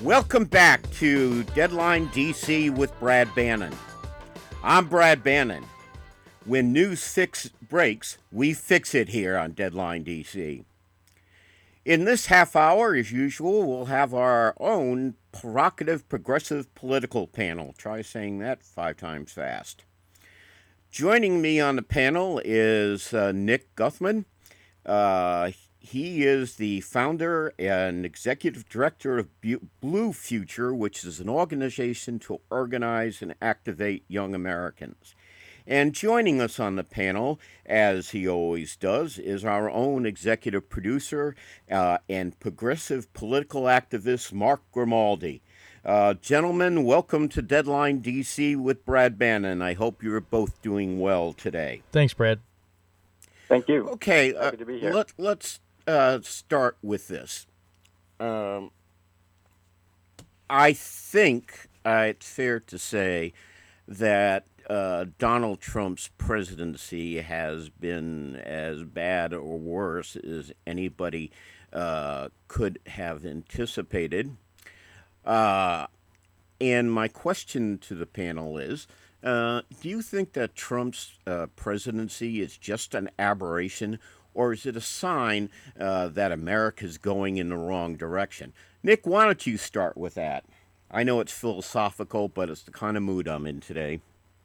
Welcome back to Deadline DC with Brad Bannon. I'm Brad Bannon. When news breaks, we fix it here on Deadline DC. In this half hour, as usual, we'll have our own provocative, progressive political panel. Try saying that 5 times fast. Joining me on the panel is Nick Guthman. He is the founder and executive director of Blue Future, which is an organization to organize and activate young Americans. And joining us on the panel, as he always does, is our own executive producer and progressive political activist, Mark Grimaldi. Gentlemen, welcome to Deadline DC with Brad Bannon. I hope you're both doing well today. Thanks, Brad. Thank you. Okay, happy to be here. Let's start with this. I think it's fair to say that Donald Trump's presidency has been as bad or worse as anybody could have anticipated. And my question to the panel is, do you think that Trump's presidency is just an aberration, or is it a sign that America's going in the wrong direction? Nick, why don't you start with that? I know it's philosophical, but it's the kind of mood I'm in today.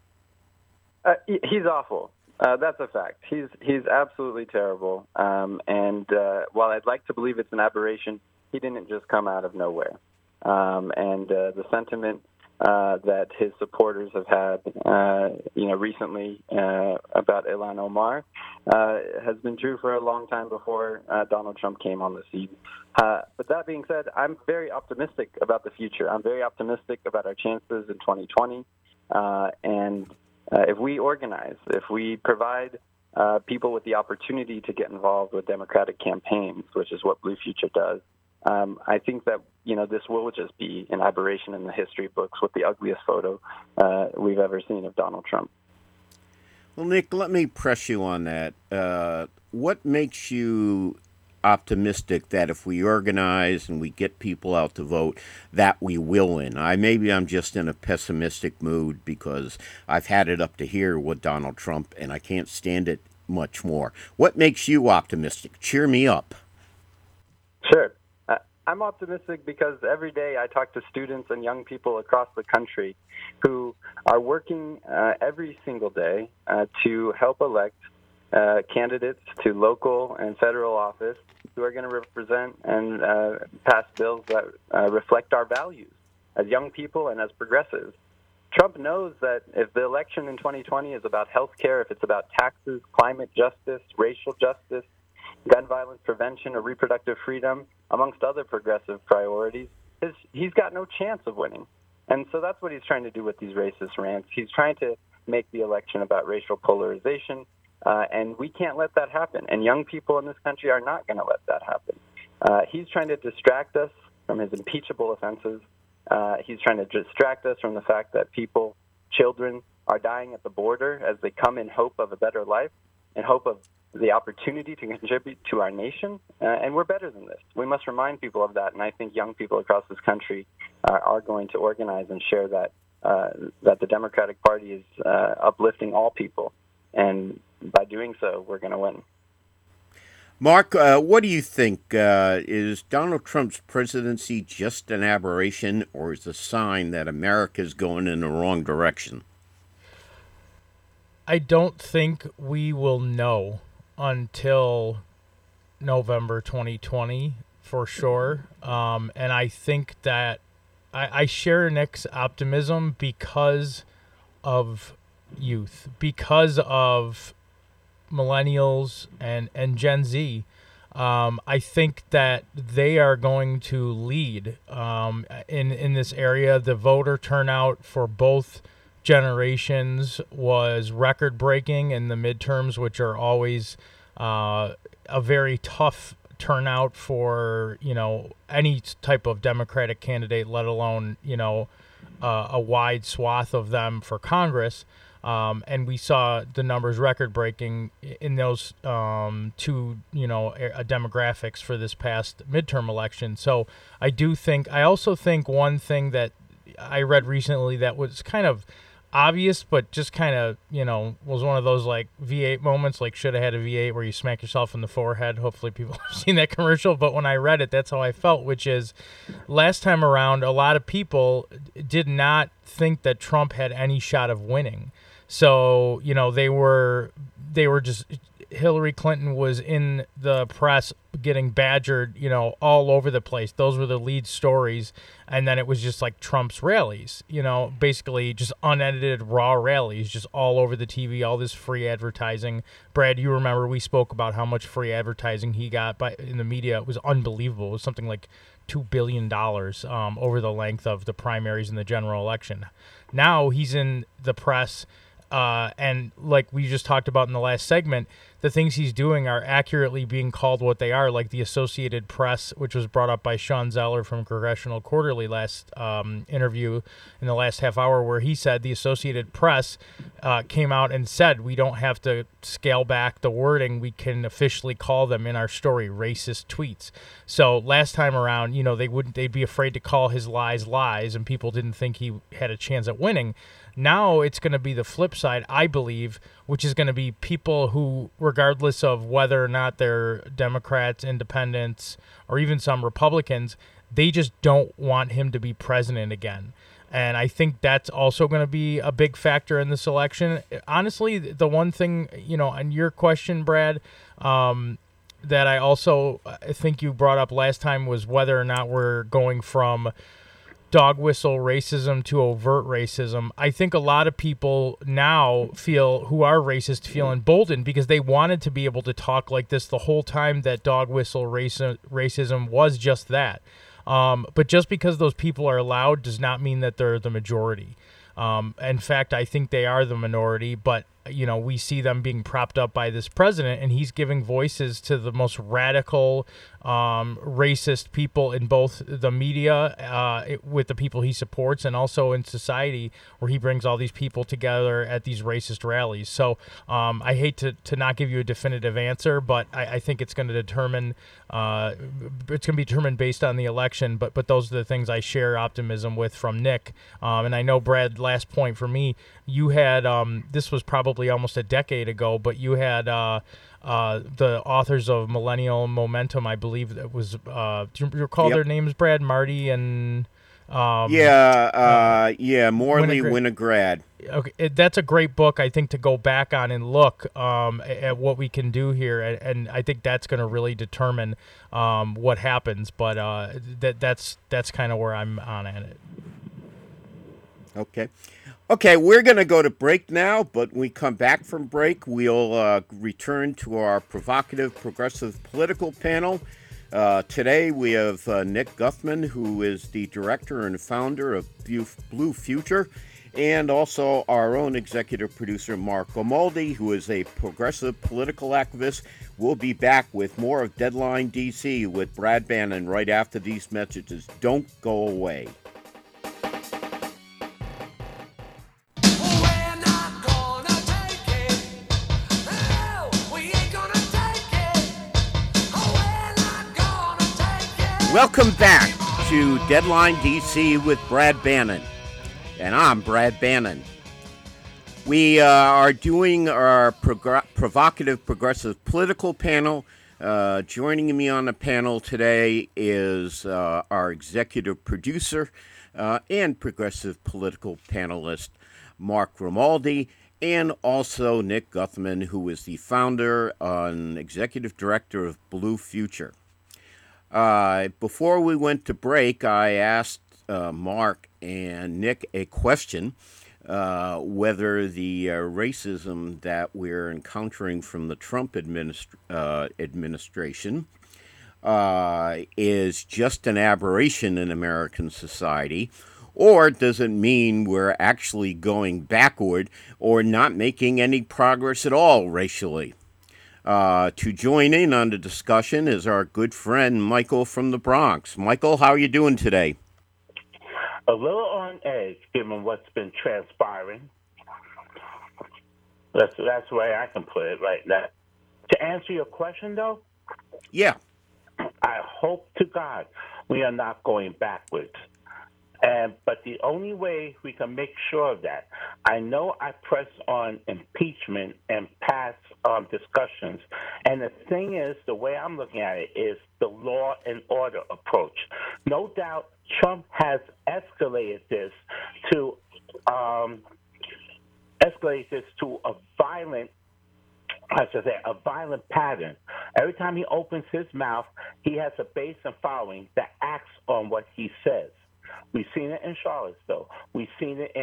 He's awful. That's a fact. He's absolutely terrible. And while I'd like to believe it's an aberration, he didn't just come out of nowhere. And the sentiment that his supporters have had, recently about Ilhan Omar has been true for a long time before Donald Trump came on the scene. But that being said, I'm very optimistic about the future. I'm very optimistic about our chances in 2020. If we organize, if we provide people with the opportunity to get involved with Democratic campaigns, which is what Blue Future does, I think that this will just be an aberration in the history books with the ugliest photo we've ever seen of Donald Trump. Well, Nick, let me press you on that. What makes you optimistic that if we organize and we get people out to vote, that we will win? Maybe I'm just in a pessimistic mood because I've had it up to here with Donald Trump and I can't stand it much more. What makes you optimistic? Cheer me up. Sure. I'm optimistic because every day I talk to students and young people across the country who are working every single day to help elect candidates to local and federal office who are going to represent and pass bills that reflect our values as young people and as progressives. Trump knows that if the election in 2020 is about health care, if it's about taxes, climate justice, racial justice, gun violence prevention, or reproductive freedom, amongst other progressive priorities, he's got no chance of winning. And so that's what he's trying to do with these racist rants. He's trying to make the election about racial polarization, and we can't let that happen. And young people in this country are not going to let that happen. He's trying to distract us from his impeachable offenses. He's trying to distract us from the fact that children, are dying at the border as they come in hope of a better life, in hope of the opportunity to contribute to our nation, and we're better than this. We must remind people of that, and I think young people across this country are going to organize and share that the Democratic Party is uplifting all people, and by doing so, we're going to win. Mark, what do you think? Is Donald Trump's presidency just an aberration, or is it a sign that America's going in the wrong direction? I don't think we will know until November 2020 for sure. And I think that I share Nick's optimism because of youth, because of millennials and Gen Z. I think that they are going to lead in this area. The voter turnout for both generations was record-breaking in the midterms, which are always a very tough turnout for, any type of Democratic candidate, let alone, a wide swath of them for Congress. And we saw the numbers record-breaking in those two, demographics for this past midterm election. So I also think one thing that I read recently that was kind of obvious, but just kind of, was one of those like V8 moments, like should have had a V8 where you smack yourself in the forehead. Hopefully people have seen that commercial. But when I read it, that's how I felt, which is last time around, a lot of people did not think that Trump had any shot of winning. So, they were just, Hillary Clinton was in the press getting badgered, all over the place. Those were the lead stories. And then it was just like Trump's rallies, basically just unedited raw rallies, just all over the TV, all this free advertising. Brad, you remember we spoke about how much free advertising he got in the media. It was unbelievable. It was something like $2 billion over the length of the primaries and the general election. Now he's in the press. And like we just talked about in the last segment, the things he's doing are accurately being called what they are, like the Associated Press, which was brought up by Sean Zeller from Congressional Quarterly last interview in the last half hour, where he said the Associated Press came out and said we don't have to scale back the wording. We can officially call them in our story racist tweets. So last time around, they'd be afraid to call his lies, and people didn't think he had a chance at winning. Now it's going to be the flip side, I believe, which is going to be people who, regardless of whether or not they're Democrats, independents, or even some Republicans, they just don't want him to be president again. And I think that's also going to be a big factor in this election. Honestly, the one thing, on your question, Brad, that I think you brought up last time was whether or not we're going from dog whistle racism to overt racism. I think a lot of people now who are racist feel emboldened because they wanted to be able to talk like this the whole time that dog whistle racism was just that. But just because those people are loud does not mean that they're the majority. In fact, I think they are the minority, but we see them being propped up by this president, and he's giving voices to the most radical, racist people in both the media, with the people he supports, and also in society, where he brings all these people together at these racist rallies. So I hate to not give you a definitive answer, but I think it's going to determine, be determined based on the election. But those are the things I share optimism with from Nick. And I know, Brad, last point for me, you had, this was probably almost a decade ago, but you had the authors of Millennial Momentum, I believe that was, do you recall their names, Brad? Marty and... Morley Winograd. Okay, that's a great book, I think, to go back on and look at what we can do here, and I think that's going to really determine what happens. But that's kind of where I'm on at it. Okay, we're going to go to break now, but when we come back from break, we'll return to our provocative progressive political panel. Today we have Nick Guthman, who is the director and founder of Blue Future, and also our own executive producer, Mark Grimaldi, who is a progressive political activist. We'll be back with more of Deadline DC with Brad Bannon right after these messages. Don't go away. Welcome back to Deadline DC with Brad Bannon, and I'm Brad Bannon. We are doing our provocative progressive political panel. Joining me on the panel today is our executive producer and progressive political panelist, Mark Grimaldi, and also Nick Guthman, who is the founder and executive director of Blue Future. Before we went to break, I asked Mark and Nick a question, whether the racism that we're encountering from the Trump administration is just an aberration in American society, or does it mean we're actually going backward or not making any progress at all racially? To join in on the discussion is our good friend Michael from the Bronx. Michael, how are you doing today? A little on edge, given what's been transpiring. That's the way I can put it right now. To answer your question, though, Yeah. I hope to God we are not going backwards. But the only way we can make sure of that, I know I press on impeachment and past discussions, and the thing is, the way I'm looking at it is the law and order approach. No doubt, Trump has to um, escalate this to a violent I should say, a violent pattern. Every time he opens his mouth, he has a base and following that acts on what he says. We've seen it in Charlottesville. We've seen it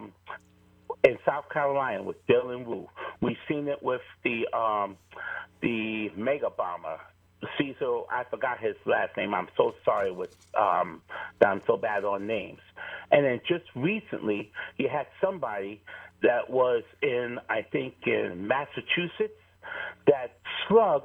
in South Carolina with Dylan Wu. We've seen it with the mega bomber, Cecil. I forgot his last name. I'm so sorry that I'm so bad on names. And then just recently, you had somebody that was I think in Massachusetts, that slugged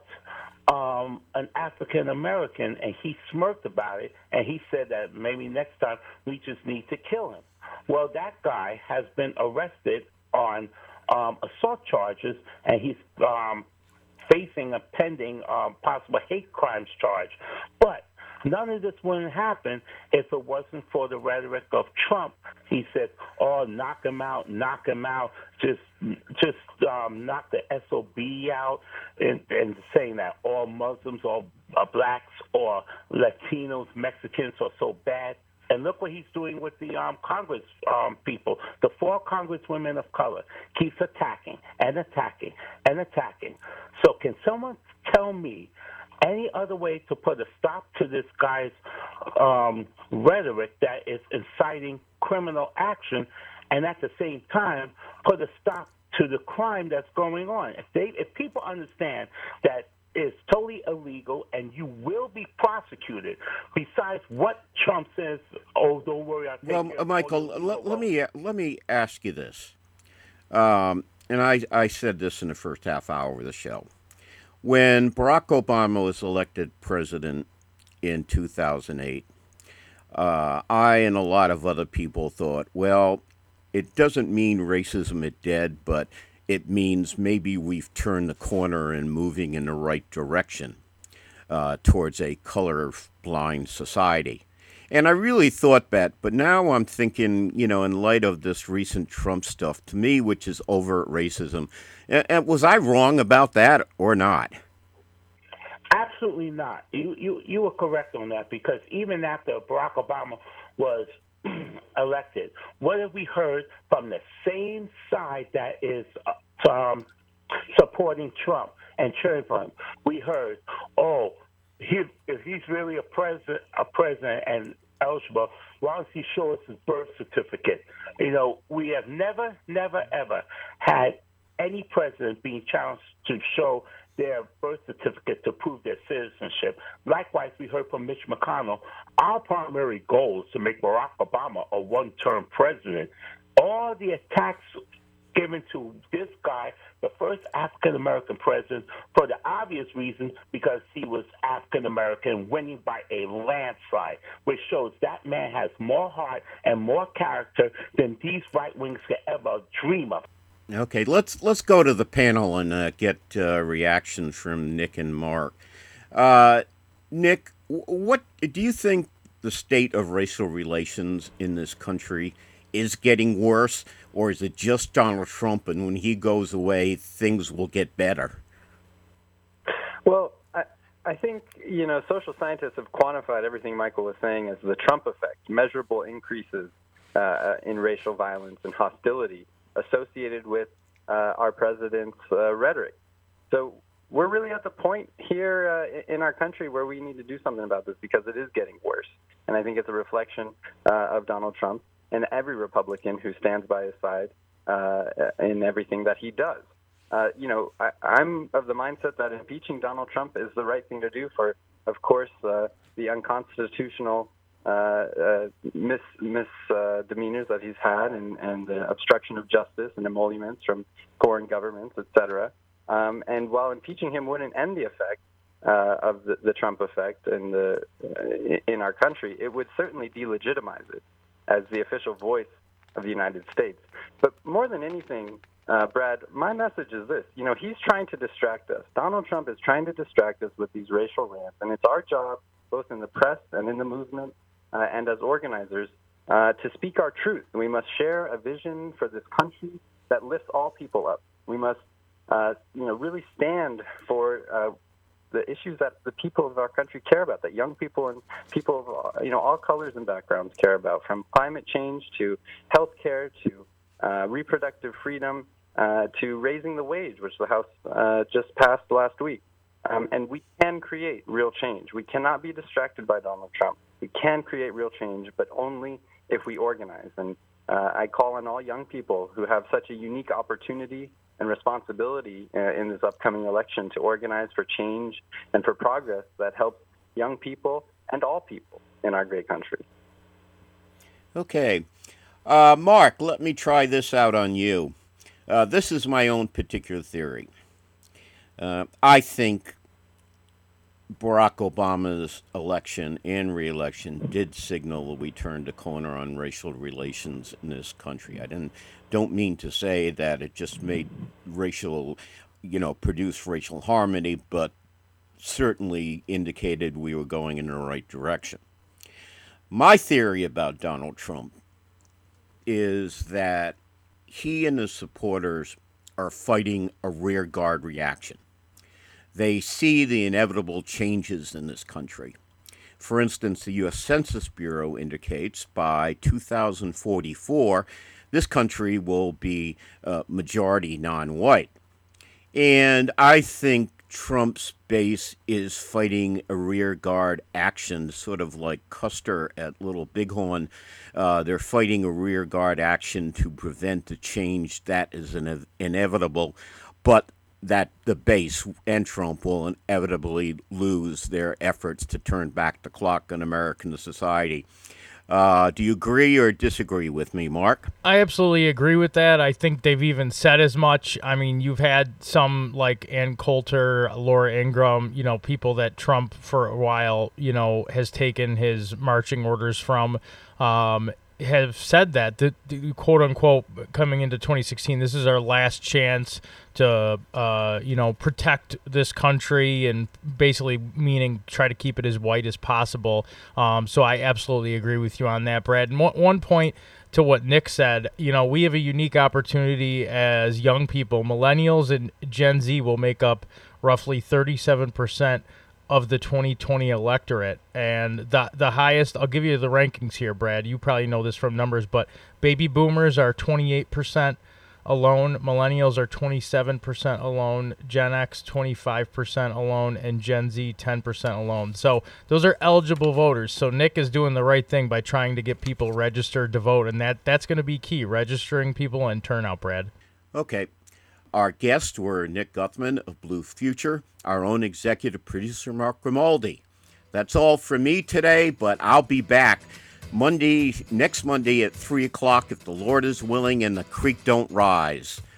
an African American, and he smirked about it, and he said that maybe next time we just need to kill him. Well, that guy has been arrested on assault charges, and he's facing a pending possible hate crimes charge. But none of this wouldn't happen if it wasn't for the rhetoric of Trump. He said, "Oh, knock him out, just knock the SOB out," and saying that all Muslims, all blacks, or Latinos, Mexicans are so bad. And look what he's doing with the Congress people. The 4 congresswomen of color keeps attacking and attacking and attacking. So can someone tell me any other way to put a stop to this guy's rhetoric that is inciting criminal action, and at the same time put a stop to the crime that's going on? If people understand that it's totally illegal and you will be prosecuted, besides what Trump says, "Oh, don't worry, I'll take care of it." Michael, let me ask you this, and I said this in the first half hour of the show. When Barack Obama was elected president in 2008, I and a lot of other people thought, well, it doesn't mean racism is dead, but it means maybe we've turned the corner and moving in the right direction towards a color-blind society. And I really thought that, but now I'm thinking, in light of this recent Trump stuff, to me, which is overt racism, and was I wrong about that or not? Absolutely not. You were correct on that, because even after Barack Obama was elected, what have we heard from the same side that is supporting Trump and cheering for him? We heard, "Oh, if he's really a president and eligible, why don't he show us his birth certificate?" We have never, ever had any president being challenged to show their birth certificate to prove their citizenship. Likewise, we heard from Mitch McConnell, "Our primary goal is to make Barack Obama a one-term president." All the attacks given to this guy, the first African-American president, for the obvious reason because he was African-American, winning by a landslide, which shows that man has more heart and more character than these right wings could ever dream of. Okay, let's go to the panel and get reactions from Nick and Mark. Nick, what do you think the state of racial relations in this country is getting worse, or is it just Donald Trump, and when he goes away, things will get better? Well, I think, social scientists have quantified everything Michael was saying as the Trump effect, measurable increases in racial violence and hostility associated with our president's rhetoric. So we're really at the point here in our country where we need to do something about this, because it is getting worse. And I think it's a reflection of Donald Trump and every Republican who stands by his side in everything that he does. I'm of the mindset that impeaching Donald Trump is the right thing to do for, of course, the unconstitutional misdemeanors that he's had, and the obstruction of justice and emoluments from foreign governments, etc. And while impeaching him wouldn't end the effect of the Trump effect in our country, it would certainly delegitimize it as the official voice of the United States. But more than anything, Brad, my message is this. He's trying to distract us. Donald Trump is trying to distract us with these racial rants, and it's our job, both in the press and in the movement and as organizers, to speak our truth. We must share a vision for this country that lifts all people up. We must, really stand for the issues that the people of our country care about, that young people and people of all colors and backgrounds care about, from climate change to health care to reproductive freedom to raising the wage, which the House just passed last week. And we can create real change. We cannot be distracted by Donald Trump. We can create real change, but only if we organize. And I call on all young people who have such a unique opportunity and responsibility in this upcoming election to organize for change and for progress that helps young people and all people in our great country. Okay. Mark, let me try this out on you. This is my own particular theory. I think Barack Obama's election and re-election did signal that we turned a corner on racial relations in this country. I don't mean to say that it just made produce racial harmony, but certainly indicated we were going in the right direction. My theory about Donald Trump is that he and his supporters are fighting a rearguard reaction. They see the inevitable changes in this country. For instance, the U.S. Census Bureau indicates by 2044, this country will be majority non-white. And I think Trump's base is fighting a rearguard action, sort of like Custer at Little Bighorn. They're fighting a rearguard action to prevent the change that is inevitable, but that the base and Trump will inevitably lose their efforts to turn back the clock on American society. Do you agree or disagree with me, Mark? I absolutely agree with that. I think they've even said as much. I mean, you've had some like Ann Coulter, Laura Ingraham, people that Trump for a while, has taken his marching orders from, have said that, quote unquote, coming into 2016, this is our last chance to, protect this country, and basically meaning try to keep it as white as possible. So I absolutely agree with you on that, Brad. And one point to what Nick said, we have a unique opportunity as young people. Millennials and Gen Z will make up roughly 37% of the 2020 electorate, and the highest, I'll give you the rankings here, Brad. You probably know this from numbers, but baby boomers are 28% alone, millennials are 27% alone, Gen X 25% alone, and Gen Z 10% alone. So those are eligible voters. So Nick is doing the right thing by trying to get people registered to vote, and that's going to be key, registering people and turnout, Brad. Okay. Our guests were Nick Guthman of Blue Future, our own executive producer, Mark Grimaldi. That's all from me today, but I'll be back next Monday at 3 o'clock if the Lord is willing and the creek don't rise.